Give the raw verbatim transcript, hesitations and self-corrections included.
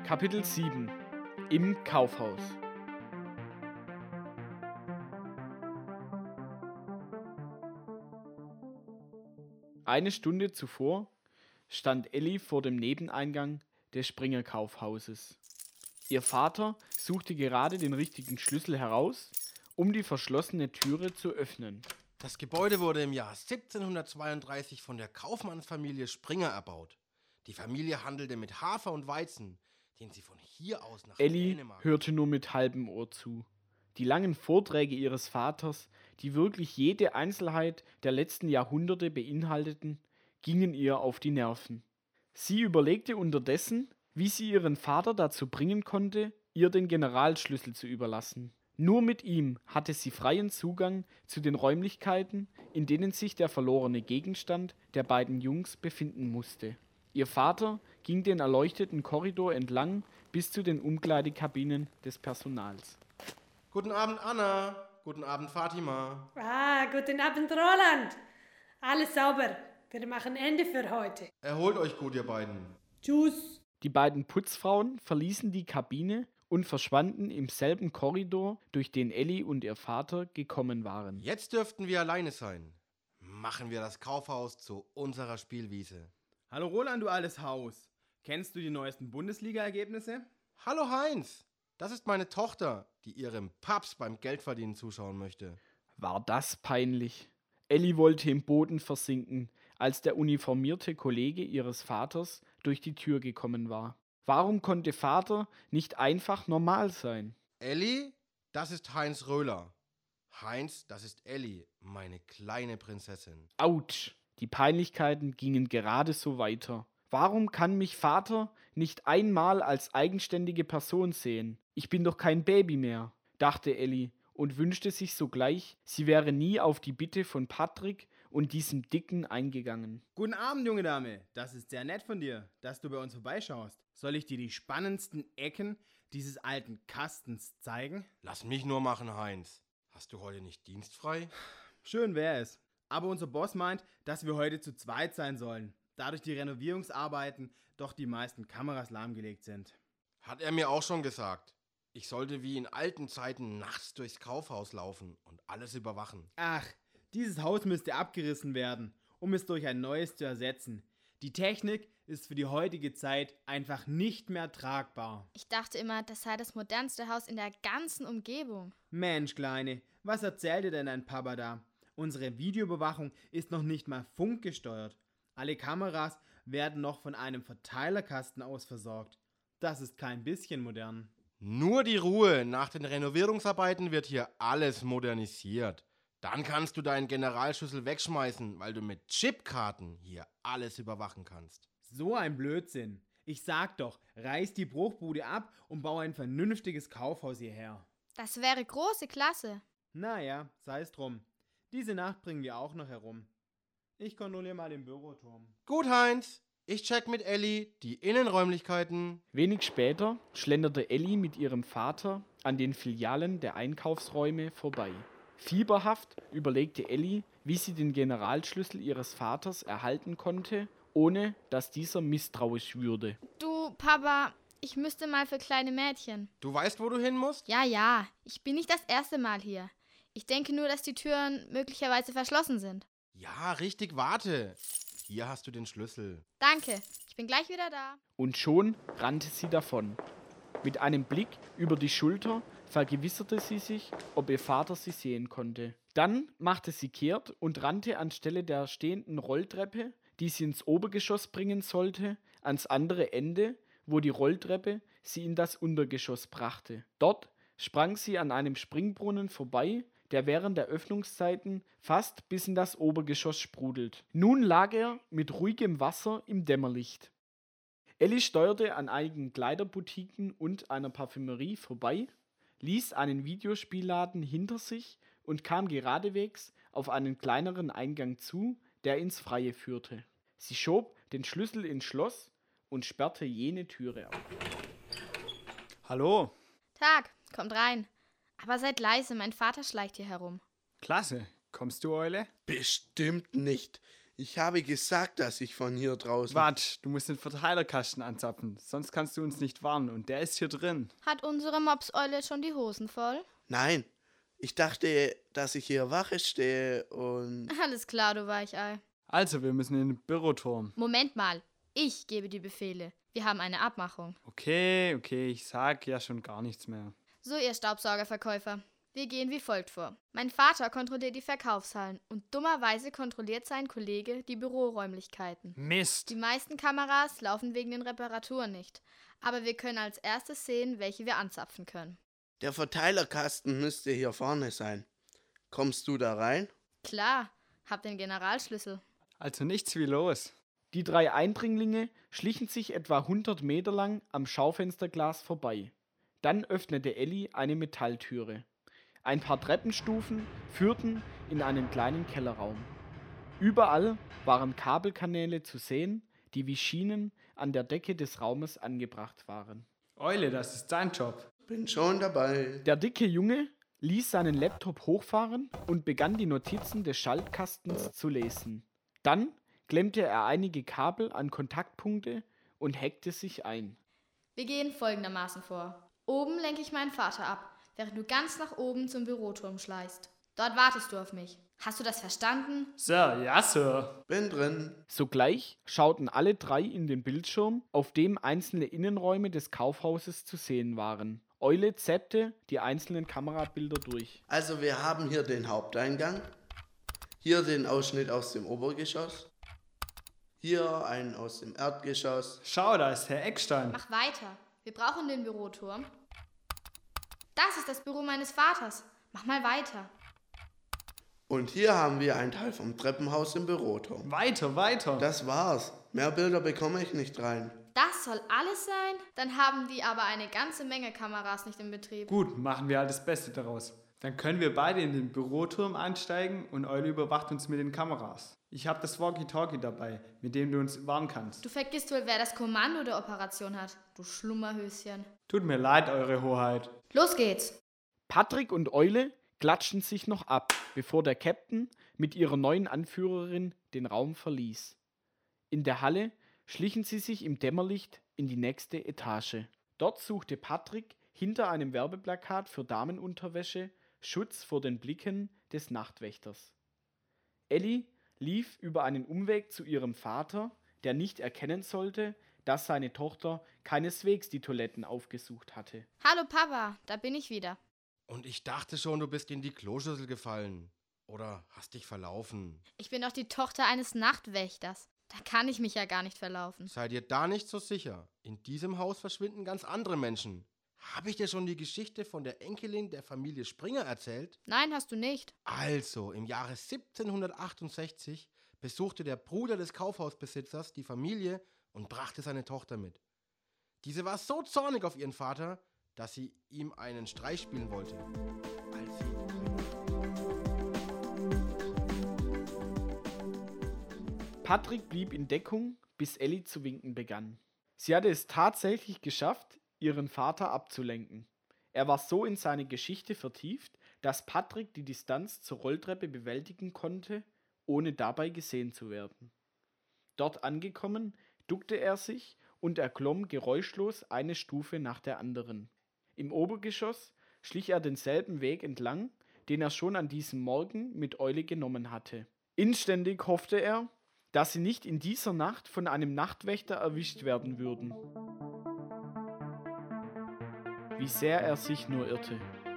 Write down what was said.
Kapitel sieben. Im Kaufhaus. Eine Stunde zuvor stand Elli vor dem Nebeneingang des Springer-Kaufhauses. Ihr Vater suchte gerade den richtigen Schlüssel heraus, um die verschlossene Türe zu öffnen. Das Gebäude wurde im Jahr siebzehnhundertzweiunddreißig von der Kaufmannsfamilie Springer erbaut. Die Familie handelte mit Hafer und Weizen, den sie von hier aus nach Elli Dänemark... hörte nur mit halbem Ohr zu. Die langen Vorträge ihres Vaters, die wirklich jede Einzelheit der letzten Jahrhunderte beinhalteten, gingen ihr auf die Nerven. Sie überlegte unterdessen, wie sie ihren Vater dazu bringen konnte, ihr den Generalschlüssel zu überlassen. Nur mit ihm hatte sie freien Zugang zu den Räumlichkeiten, in denen sich der verlorene Gegenstand der beiden Jungs befinden musste. Ihr Vater ging den erleuchteten Korridor entlang bis zu den Umkleidekabinen des Personals. Guten Abend, Anna. Guten Abend, Fatima. Ah, guten Abend, Roland. Alles sauber. Wir machen Ende für heute. Erholt euch gut, ihr beiden. Tschüss. Die beiden Putzfrauen verließen die Kabine und verschwanden im selben Korridor, durch den Elli und ihr Vater gekommen waren. Jetzt dürften wir alleine sein. Machen wir das Kaufhaus zu unserer Spielwiese. Hallo Roland, du altes Haus. Kennst du die neuesten Bundesliga-Ergebnisse? Hallo Heinz. Das ist meine Tochter, die ihrem Paps beim Geldverdienen zuschauen möchte. War das peinlich. Elli wollte im Boden versinken, als der uniformierte Kollege ihres Vaters durch die Tür gekommen war. Warum konnte Vater nicht einfach normal sein? Elli, das ist Heinz Röhler. Heinz, das ist Elli, meine kleine Prinzessin. Autsch, die Peinlichkeiten gingen gerade so weiter. Warum kann mich Vater nicht einmal als eigenständige Person sehen? Ich bin doch kein Baby mehr, dachte Elli und wünschte sich sogleich, sie wäre nie auf die Bitte von Patrick und diesem Dicken eingegangen. Guten Abend, junge Dame. Das ist sehr nett von dir, dass du bei uns vorbeischaust. Soll ich dir die spannendsten Ecken dieses alten Kastens zeigen? Lass mich nur machen, Heinz. Hast du heute nicht dienstfrei? Schön wäre es. Aber unser Boss meint, dass wir heute zu zweit sein sollen, da durch die Renovierungsarbeiten doch die meisten Kameras lahmgelegt sind. Hat er mir auch schon gesagt. Ich sollte wie in alten Zeiten nachts durchs Kaufhaus laufen und alles überwachen. Ach, dieses Haus müsste abgerissen werden, um es durch ein neues zu ersetzen. Die Technik ist für die heutige Zeit einfach nicht mehr tragbar. Ich dachte immer, das sei das modernste Haus in der ganzen Umgebung. Mensch, Kleine, was erzählt dir denn dein Papa da? Unsere Videoüberwachung ist noch nicht mal funkgesteuert. Alle Kameras werden noch von einem Verteilerkasten aus versorgt. Das ist kein bisschen modern. Nur die Ruhe. Nach den Renovierungsarbeiten wird hier alles modernisiert. Dann kannst du deinen Generalschlüssel wegschmeißen, weil du mit Chipkarten hier alles überwachen kannst. So ein Blödsinn. Ich sag doch, reiß die Bruchbude ab und baue ein vernünftiges Kaufhaus hierher. Das wäre große Klasse. Naja, sei es drum. Diese Nacht bringen wir auch noch herum. Ich kontrolliere mal den Büroturm. Gut, Heinz. Ich check mit Elli die Innenräumlichkeiten. Wenig später schlenderte Elli mit ihrem Vater an den Filialen der Einkaufsräume vorbei. Fieberhaft überlegte Elli, wie sie den Generalschlüssel ihres Vaters erhalten konnte, ohne dass dieser misstrauisch würde. Du, Papa, ich müsste mal für kleine Mädchen. Du weißt, wo du hin musst? Ja, ja, ich bin nicht das erste Mal hier. Ich denke nur, dass die Türen möglicherweise verschlossen sind. Ja, richtig, warte. Hier hast du den Schlüssel. Danke, ich bin gleich wieder da. Und schon rannte sie davon. Mit einem Blick über die Schulter vergewisserte sie sich, ob ihr Vater sie sehen konnte. Dann machte sie kehrt und rannte anstelle der stehenden Rolltreppe, die sie ins Obergeschoss bringen sollte, ans andere Ende, wo die Rolltreppe sie in das Untergeschoss brachte. Dort sprang sie an einem Springbrunnen vorbei, der während der Öffnungszeiten fast bis in das Obergeschoss sprudelt. Nun lag er mit ruhigem Wasser im Dämmerlicht. Elli steuerte an einigen Kleiderboutiquen und einer Parfümerie vorbei, ließ einen Videospielladen hinter sich und kam geradewegs auf einen kleineren Eingang zu, der ins Freie führte. Sie schob den Schlüssel ins Schloss und sperrte jene Türe auf. Hallo. Tag, kommt rein. Aber seid leise, mein Vater schleicht hier herum. Klasse. Kommst du, Eule? Bestimmt nicht. Ich habe gesagt, dass ich von hier draußen... Quatsch, du musst den Verteilerkasten anzapfen, sonst kannst du uns nicht warnen und der ist hier drin. Hat unsere Mopseule schon die Hosen voll? Nein, ich dachte, dass ich hier Wache stehe und... Alles klar, du Weichei. Also, wir müssen in den Büroturm. Moment mal, ich gebe die Befehle. Wir haben eine Abmachung. Okay, okay, ich sag ja schon gar nichts mehr. So, ihr Staubsaugerverkäufer. Wir gehen wie folgt vor. Mein Vater kontrolliert die Verkaufshallen und dummerweise kontrolliert sein Kollege die Büroräumlichkeiten. Mist! Die meisten Kameras laufen wegen den Reparaturen nicht, aber wir können als erstes sehen, welche wir anzapfen können. Der Verteilerkasten müsste hier vorne sein. Kommst du da rein? Klar, hab den Generalschlüssel. Also nichts wie los. Die drei Eindringlinge schlichen sich etwa hundert Meter lang am Schaufensterglas vorbei. Dann öffnete Elli eine Metalltüre. Ein paar Treppenstufen führten in einen kleinen Kellerraum. Überall waren Kabelkanäle zu sehen, die wie Schienen an der Decke des Raumes angebracht waren. Eule, das ist dein Job. Bin schon dabei. Der dicke Junge ließ seinen Laptop hochfahren und begann die Notizen des Schaltkastens zu lesen. Dann klemmte er einige Kabel an Kontaktpunkte und hackte sich ein. Wir gehen folgendermaßen vor. Oben lenke ich meinen Vater ab, während du ganz nach oben zum Büroturm schleichst. Dort wartest du auf mich. Hast du das verstanden? Sir, ja, Sir. Bin drin. Sogleich schauten alle drei in den Bildschirm, auf dem einzelne Innenräume des Kaufhauses zu sehen waren. Eule zappte die einzelnen Kamerabilder durch. Also wir haben hier den Haupteingang. Hier den Ausschnitt aus dem Obergeschoss. Hier einen aus dem Erdgeschoss. Schau, da ist Herr Eckstein. Mach weiter. Wir brauchen den Büroturm. Das ist das Büro meines Vaters. Mach mal weiter. Und hier haben wir einen Teil vom Treppenhaus im Büroturm. Weiter, weiter. Das war's. Mehr Bilder bekomme ich nicht rein. Das soll alles sein? Dann haben die aber eine ganze Menge Kameras nicht in Betrieb. Gut, machen wir halt das Beste daraus. Dann können wir beide in den Büroturm einsteigen und Eule überwacht uns mit den Kameras. Ich habe das Walkie-Talkie dabei, mit dem du uns warnen kannst. Du vergisst wohl, wer das Kommando der Operation hat, du Schlummerhöschen. Tut mir leid, Eure Hoheit. Los geht's! Patrick und Eule klatschten sich noch ab, bevor der Captain mit ihrer neuen Anführerin den Raum verließ. In der Halle schlichen sie sich im Dämmerlicht in die nächste Etage. Dort suchte Patrick hinter einem Werbeplakat für Damenunterwäsche Schutz vor den Blicken des Nachtwächters. Elli lief über einen Umweg zu ihrem Vater, der nicht erkennen sollte, dass seine Tochter keineswegs die Toiletten aufgesucht hatte. Hallo Papa, da bin ich wieder. Und ich dachte schon, du bist in die Kloschüssel gefallen. Oder hast dich verlaufen. Ich bin doch die Tochter eines Nachtwächters. Da kann ich mich ja gar nicht verlaufen. Sei dir da nicht so sicher. In diesem Haus verschwinden ganz andere Menschen. Habe ich dir schon die Geschichte von der Enkelin der Familie Springer erzählt? Nein, hast du nicht. Also, im Jahre siebzehnhundertachtundsechzig besuchte der Bruder des Kaufhausbesitzers die Familie und brachte seine Tochter mit. Diese war so zornig auf ihren Vater, dass sie ihm einen Streich spielen wollte. Als sie Patrick blieb in Deckung, bis Elli zu winken begann. Sie hatte es tatsächlich geschafft, ihren Vater abzulenken. Er war so in seine Geschichte vertieft, dass Patrick die Distanz zur Rolltreppe bewältigen konnte, ohne dabei gesehen zu werden. Dort angekommen, duckte er sich und erklomm geräuschlos eine Stufe nach der anderen. Im Obergeschoss schlich er denselben Weg entlang, den er schon an diesem Morgen mit Eule genommen hatte. Inständig hoffte er, dass sie nicht in dieser Nacht von einem Nachtwächter erwischt werden würden. Wie sehr er sich nur irrte.